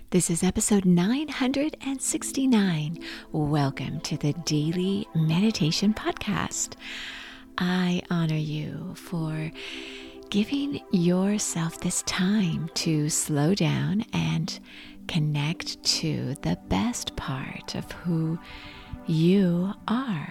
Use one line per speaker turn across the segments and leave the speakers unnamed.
This is episode 969. Welcome to the Daily Meditation Podcast. I honor you for giving yourself this time to slow down and connect to the best part of who you are.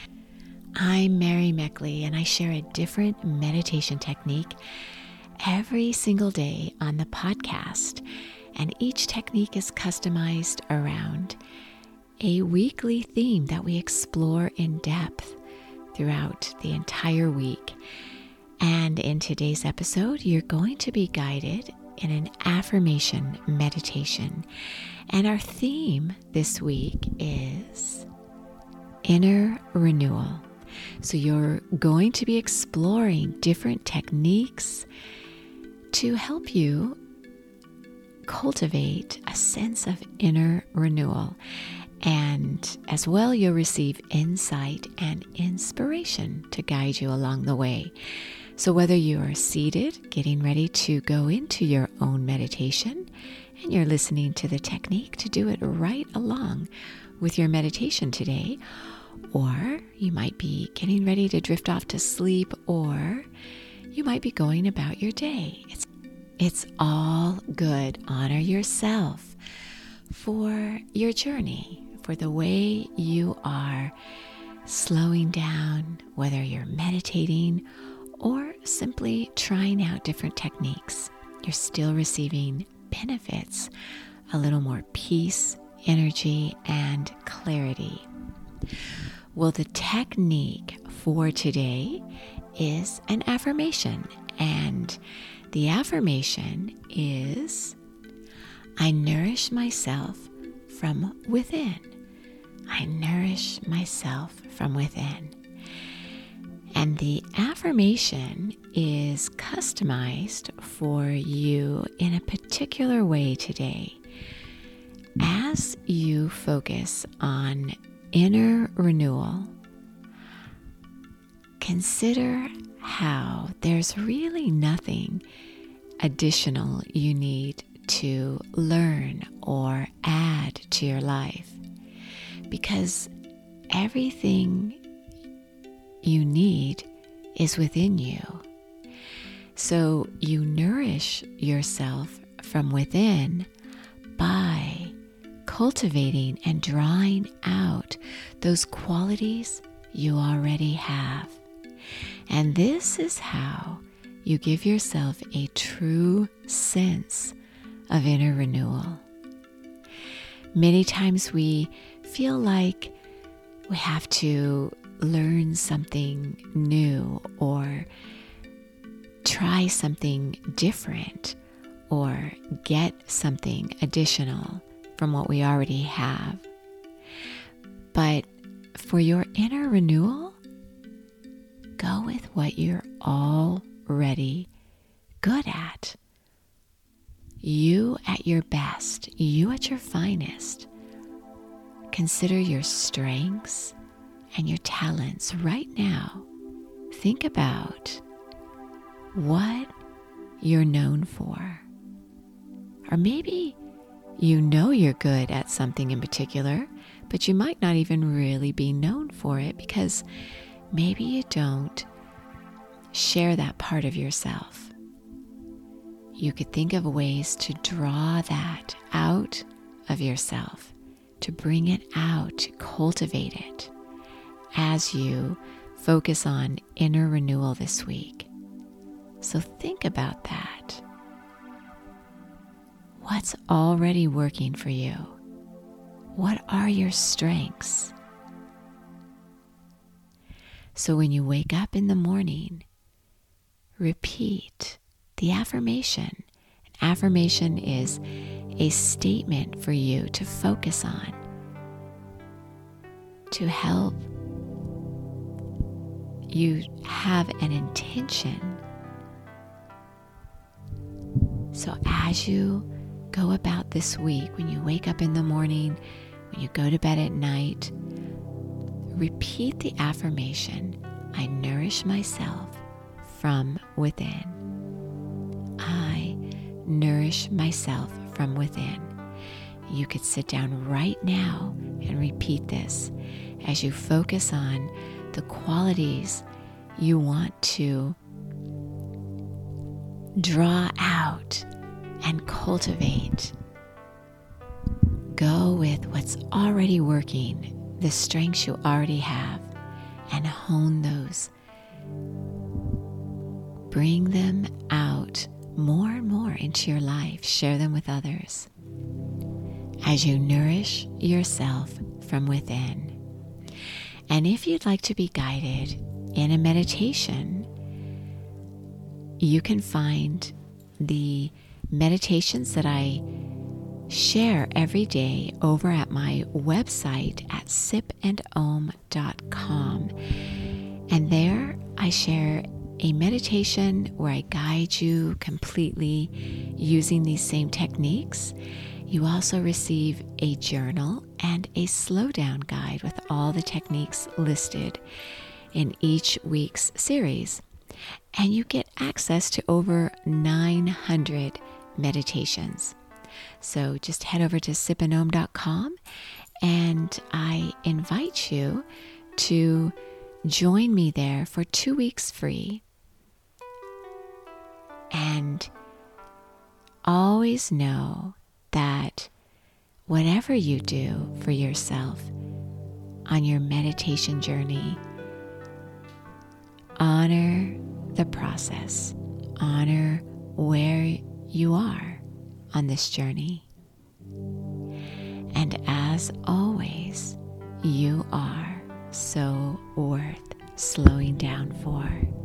I'm Mary Meckley, and I share a different meditation technique every single day on the podcast. And each technique is customized around a weekly theme that we explore in depth throughout the entire week. And in today's episode, you're going to be guided in an affirmation meditation. And our theme this week is inner renewal. So you're going to be exploring different techniques to help you cultivate a sense of inner renewal. And as well, you'll receive insight and inspiration to guide you along the way. So whether you are seated, getting ready to go into your own meditation, and you're listening to the technique to do it right along with your meditation today, or you might be getting ready to drift off to sleep, or you might be going about your day. It's all good. Honor yourself for your journey, for the way you are slowing down, whether you're meditating or simply trying out different techniques. You're still receiving benefits, a little more peace, energy, and clarity. Well, the technique for today is an affirmation, and the affirmation is, I nourish myself from within. I nourish myself from within. And the affirmation is customized for you in a particular way today. As you focus on inner renewal, consider how there's really nothing additional you need to learn or add to your life, because everything you need is within you. So you nourish yourself from within by cultivating and drawing out those qualities you already have. And this is how you give yourself a true sense of inner renewal. Many times we feel like we have to learn something new or try something different or get something additional from what we already have. But for your inner renewal, go with what you're already good at. You at your best, you at your finest. Consider your strengths and your talents right now. Think about what you're known for. Or maybe you know you're good at something in particular, but you might not even really be known for it because maybe you don't share that part of yourself. You could think of ways to draw that out of yourself, to bring it out, to cultivate it as you focus on inner renewal this week. So think about that. What's already working for you? What are your strengths? So when you wake up in the morning, repeat the affirmation. An affirmation is a statement for you to focus on, to help you have an intention. So as you go about this week, when you wake up in the morning, when you go to bed at night, repeat the affirmation, I nourish myself from within. I nourish myself from within. you could sit down right now and repeat this as you focus on the qualities you want to draw out and cultivate. Go with what's already working, the strengths you already have, and hone those. Bring them out more and more into your life. Share them with others as you nourish yourself from within. And if you'd like to be guided in a meditation, you can find the meditations that I share every day over at my website at sipandom.com. And there I share a meditation where I guide you completely using these same techniques. You also receive a journal and a slow down guide with all the techniques listed in each week's series. And you get access to over 900 meditations. So just head over to sipandom.com and I invite you to join me there for 2 weeks free. And always know that whatever you do for yourself on your meditation journey, honor the process, honor where you are on this journey. And as always, you are so worth slowing down for.